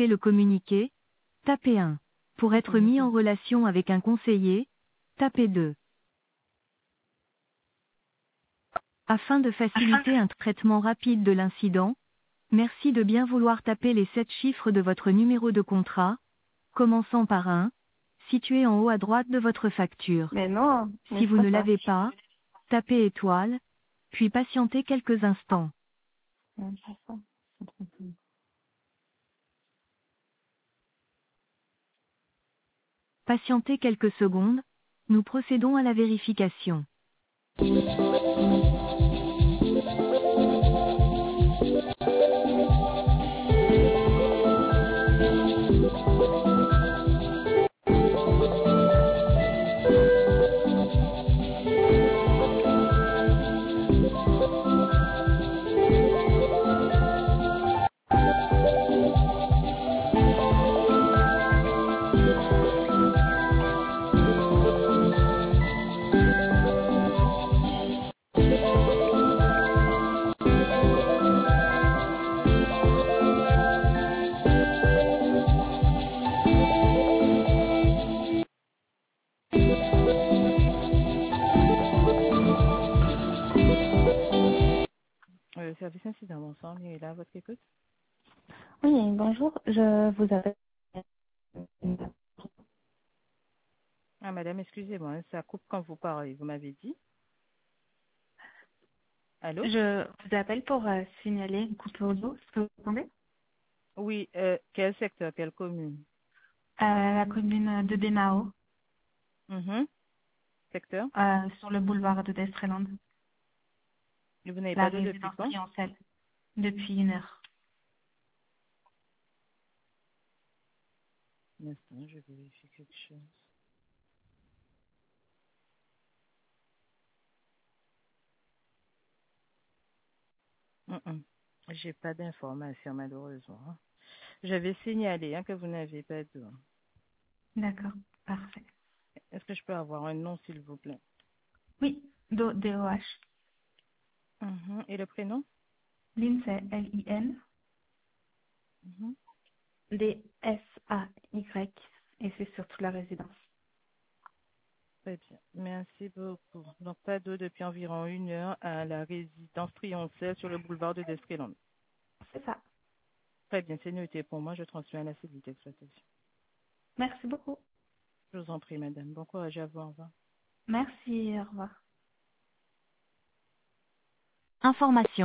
souhaitez le communiquer, tapez 1. Pour être mis en relation avec un conseiller, tapez 2. Afin de faciliter un traitement rapide de l'incident, merci de bien vouloir taper les 7 chiffres de votre numéro de contrat, commençant par 1, situé en haut à droite de votre facture. Mais non, mais Si c'est vous pas ne ça. l'avez pas, tapez étoile, puis patientez quelques instants. Non, c'est pas ça. C'est trop cool. Patientez quelques secondes, nous procédons à la vérification. Service incident, bonsoir, il est là, votre écoute. Oui, bonjour, je vous appelle. Ah, madame, excusez-moi, hein, ça coupe quand vous parlez, vous m'avez dit. Allô? Je vous appelle pour signaler une coupure d'eau. Est-ce que vous entendez? Oui, quel secteur, quelle commune? La commune de Benao, Mhm. Secteur? sur le boulevard de Destreland, Et vous n'avez la pas d'eau depuis résidence quand? triomphale, depuis 1 heure. Un instant, je vérifie quelque chose. Mhm. J'ai pas d'informations, malheureusement, hein. J'avais signalé hein, que vous n'avez pas d'eau. D'accord, parfait. Est-ce que je peux avoir un nom, s'il vous plaît? Oui, DOH. Mhm. Et le prénom? Lynn, c'est Lin. Mhm. DSAY, et c'est sur toute la résidence. Très bien, merci beaucoup. Donc, pas d'eau depuis environ 1 heure à la résidence triomphale sur le boulevard de Destreland. C'est ça. Très bien, c'est noté pour moi. Je transmets à la cellule d'exploitation. Merci beaucoup. Je vous en prie, madame. Bon courage à vous. Au revoir. Merci, au revoir. Information.